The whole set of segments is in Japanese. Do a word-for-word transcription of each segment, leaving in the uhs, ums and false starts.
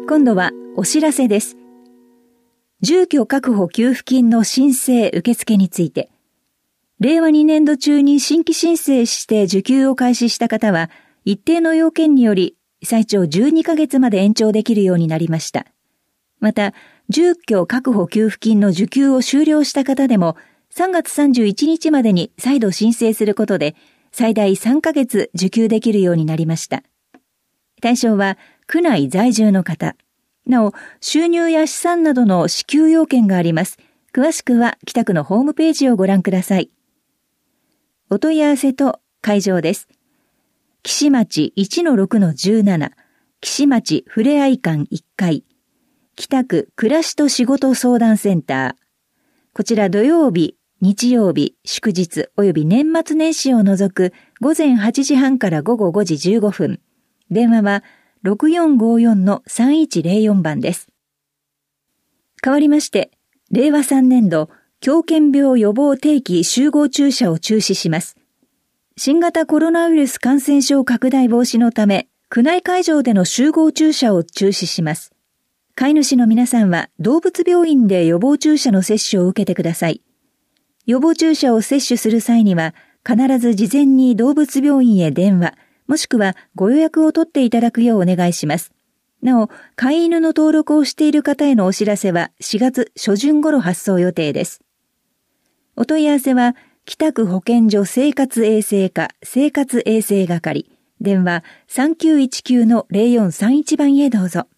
今度はお知らせです。住居確保給付金の申請受付について、令和にねん度中に新規申請して受給を開始した方は、一定の要件により最長じゅうにかげつまで延長できるようになりました。また、住居確保給付金の受給を終了した方でも、さんがつさんじゅういちにちまでに再度申請することで、最大さんかげつ受給できるようになりました。対象は、区内在住の方。なお、収入や資産などの支給要件があります。詳しくは北区のホームページをご覧ください。お問い合わせと会場です。岸町 いちのろくのじゅうなな、岸町ふれあい館いっかい、北区暮らしと仕事相談センター。こちら土曜日、日曜日、祝日および年末年始を除くごぜんはちじはんからごごごじじゅうごふん。電話はろくよんごよんのさんいちぜろよんばんです。代わりまして、れいわさんねん度、狂犬病予防定期集合注射を中止します。新型コロナウイルス感染症拡大防止のため、区内会場での集合注射を中止します。飼い主の皆さんは動物病院で予防注射の接種を受けてください。予防注射を接種する際には、必ず事前に動物病院へ電話、もしくはご予約を取っていただくようお願いします。なお、飼い犬の登録をしている方へのお知らせはしがつしょじゅん頃発送予定です。お問い合わせは、北区保健所生活衛生課生活衛生係、電話 さんきゅういちきゅうのぜろよんさんいち 番へどうぞ。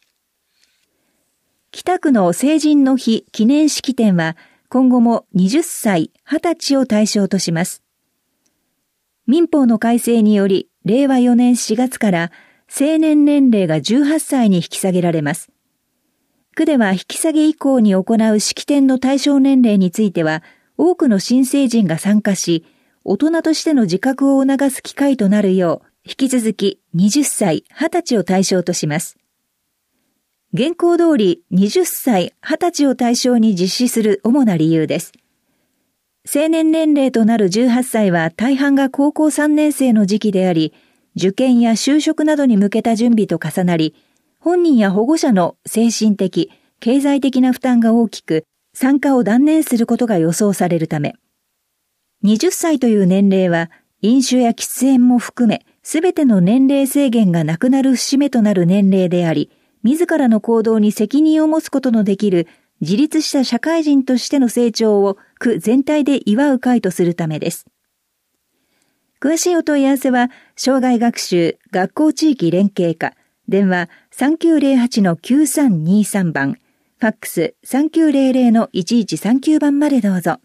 北区の成人の日記念式典は、今後もはたち、はたちを対象とします。民法の改正により、れいわよねんしがつから成年年齢がじゅうはっさいに引き下げられます。区では引き下げ以降に行う式典の対象年齢については、多くの新成人が参加し、大人としての自覚を促す機会となるよう、引き続きはたち、はたちを対象とします。現行通りはたち、はたちを対象に実施する主な理由です。成年年齢となるじゅうはっさいは大半が高校さんねん生の時期であり、受験や就職などに向けた準備と重なり、本人や保護者の精神的、経済的な負担が大きく、参加を断念することが予想されるため、はたちという年齢は飲酒や喫煙も含め、すべての年齢制限がなくなる節目となる年齢であり、自らの行動に責任を持つことのできる自立した社会人としての成長を区全体で祝う会とするためです。詳しいお問い合わせは、障害学習学校地域連携課、電話 さんきゅうぜろはちのきゅうさんにさん 番、ファックス さんきゅうぜろぜろのいちいちさんきゅう 番までどうぞ。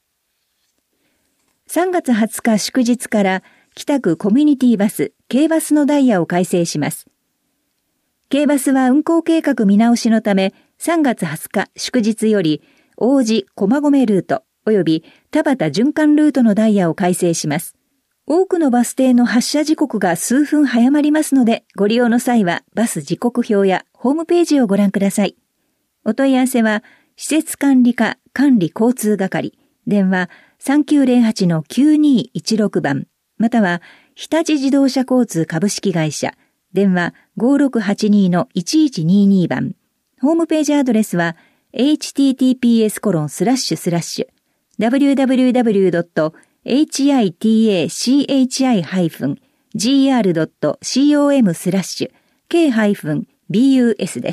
さんがつはつか祝日から北区コミュニティバス、軽バスのダイヤを改正します。軽バスは運行計画見直しのため、さんがつはつか祝日より、王子駒込ルート及び田端循環ルートのダイヤを改正します。多くのバス停の発車時刻が数分早まりますので、ご利用の際はバス時刻表やホームページをご覧ください。お問い合わせは、施設管理課管理交通係、電話 さんきゅうぜろはちのきゅうにいちろく 番、または日立自動車交通株式会社、電話 ごろくはちにのいちいちにに 番、ホームページアドレスは エイチティーティーピーエスコロンスラッシュスラッシュダブリューダブリューダブリュードットエイチアイティーエーシーエイチアイハイフンジーアールドットコム スラッシュ ケー ビーユーエス です。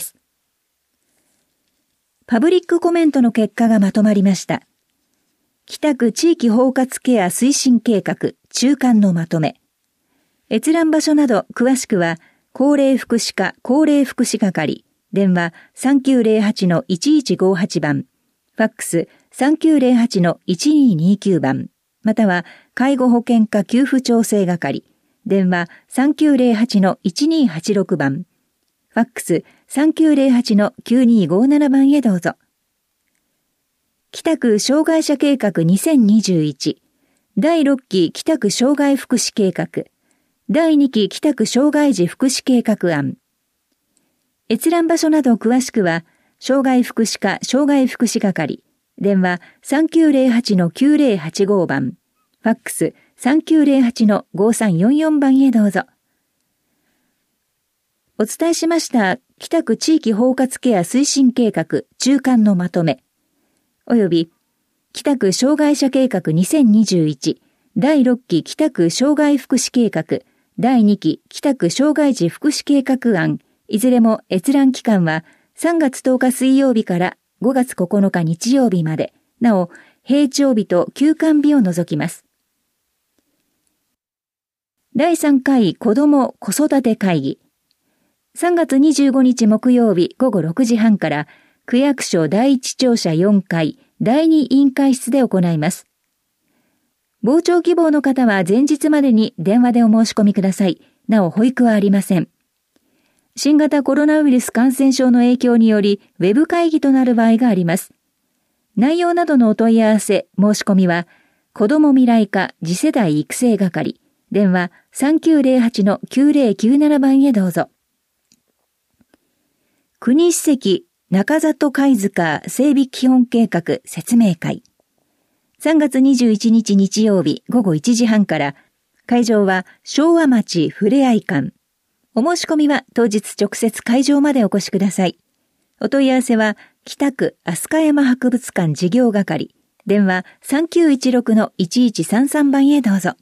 パブリックコメントの結果がまとまりました。北区地域包括ケア推進計画中間のまとめ。閲覧場所など詳しくは、高齢福祉課高齢福祉係、電話 さんきゅうぜろはちのいちいちごはち 番、ファックス さんきゅうぜろはちのいちににきゅう 番、または介護保険課給付調整係、電話 さんきゅうぜろはちのいちにはちろく 番、ファックス さんきゅうぜろはちのきゅうにごなな 番へどうぞ。北区障害者計画にせんにじゅういち、だいろっき北区障害福祉計画、だいにき北区障害児福祉計画案。閲覧場所など詳しくは、障害福祉課障害福祉係、電話 さんきゅうぜろはちのきゅうぜろはちご 番、ファックス さんきゅうぜろはちのごさんよんよん 番へどうぞ。 お伝えしました北区地域包括ケア推進計画中間のまとめ、および北区障害者計画にせんにじゅういちだいろっき北区障害福祉計画だいにき北区障害児福祉計画案、いずれも閲覧期間はさんがつとおか水曜日からごがつここのか日曜日まで、なお平常日と休館日を除きます。だいさんかい子ども子育て会議、さんがつにじゅうごにち木曜日ごごろくじはんから区役所だいいち庁舎よんかいだいに委員会室で行います。傍聴希望の方は前日までに電話でお申し込みください。なお保育はありません。新型コロナウイルス感染症の影響によりウェブ会議となる場合があります。内容などのお問い合わせ、申し込みは子ども未来課次世代育成係、電話 さんきゅうぜろはちのきゅうぜろきゅうなな 番へどうぞ。国史跡中里貝塚整備基本計画説明会。さんがつにじゅういちにち日曜日ごごいちじはんから、会場は昭和町ふれあい館。お申し込みは当日直接会場までお越しください。お問い合わせは北区飛鳥山博物館事業係、電話 さんきゅういちろくのいちいちさんさん 番へどうぞ。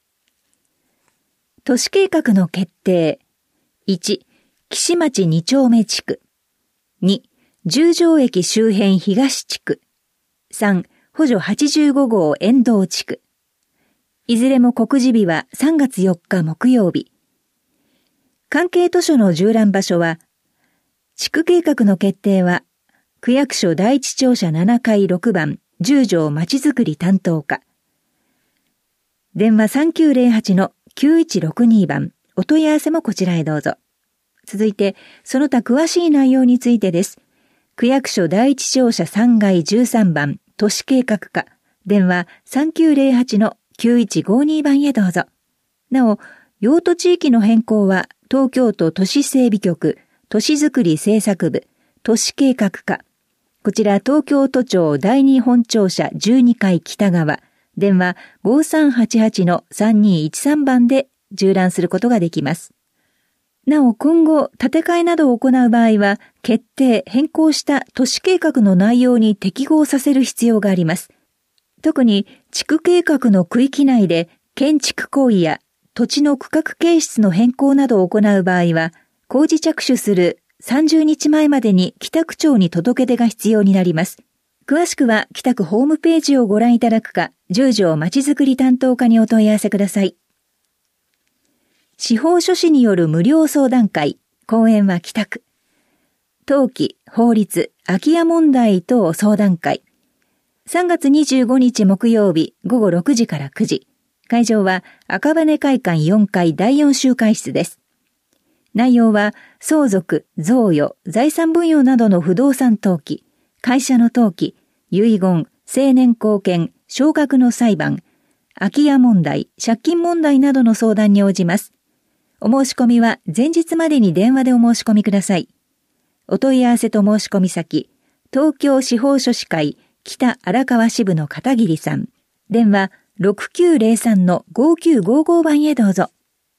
都市計画の決定。いち、岸町に丁目地区。に、十条駅周辺東地区。さん、補助はちじゅうごごう遠道地区。いずれも告示日はさんがつよっか木曜日。関係図書の縦覧場所は、地区計画の決定は、区役所だいいち庁舎ななかいろくばん、十条まちづくり担当課。電話 さんきゅうぜろはちのきゅういちろくに 番、お問い合わせもこちらへどうぞ。続いて、その他詳しい内容についてです。区役所だいいち庁舎さんがいじゅうさんばん、都市計画課、電話 さんきゅうぜろはちのきゅういちごに 番へどうぞ。なお、用途地域の変更は、東京都都市整備局、都市づくり政策部、都市計画課、こちら東京都庁だいに本庁舎じゅうにかい北側、電話 ごさんはちはちのさんにいちさん 番で縦覧することができます。なお今後、建て替えなどを行う場合は、決定、変更した都市計画の内容に適合させる必要があります。特に、地区計画の区域内で建築行為や土地の区画形質の変更などを行う場合は、工事着手するさんじゅうにちまえまでに北区長に届け出が必要になります。詳しくは北区ホームページをご覧いただくか、十条まちづくり担当課にお問い合わせください。司法書士による無料相談会、講演は北区。登記、法律、空き家問題等相談会。さんがつにじゅうごにち木曜日ごごろくじからくじ。会場は赤羽会館よんかいだいよん集会室です。内容は相続、贈与、財産分与などの不動産登記、会社の登記、遺言、成年後見、少額の裁判、空き家問題、借金問題などの相談に応じます。お申し込みは前日までに電話でお申し込みください。お問い合わせと申し込み先、東京司法書士会北荒川支部の片桐さん、電話ろくきゅうぜろさんのごきゅうごご 番へどうぞ。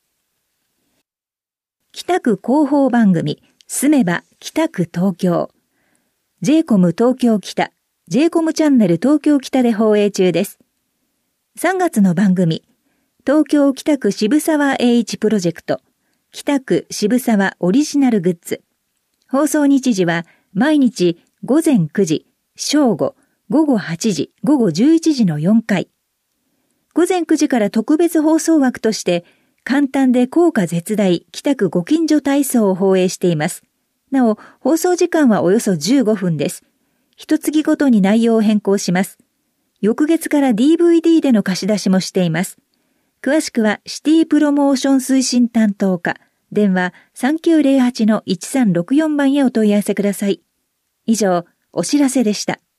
北区広報番組、住めば北区東京。ジェイコム 東京北、ジェイコム チャンネル東京北で放映中です。さんがつの番組、東京北区渋沢栄一プロジェクト、北区渋沢オリジナルグッズ。放送日時は毎日ごぜんくじ、正午、ごごはちじ、ごごじゅういちじのよんかい。ごぜんくじから特別放送枠として、簡単で効果絶大北区ご近所体操を放映しています。なお、放送時間はおよそじゅうごふんです。一月ごとに内容を変更します。翌月から ディーブイディー での貸し出しもしています。詳しくはシティプロモーション推進担当課、電話 さんきゅうぜろはちのいちさんろくよん 番へお問い合わせください。以上、お知らせでした。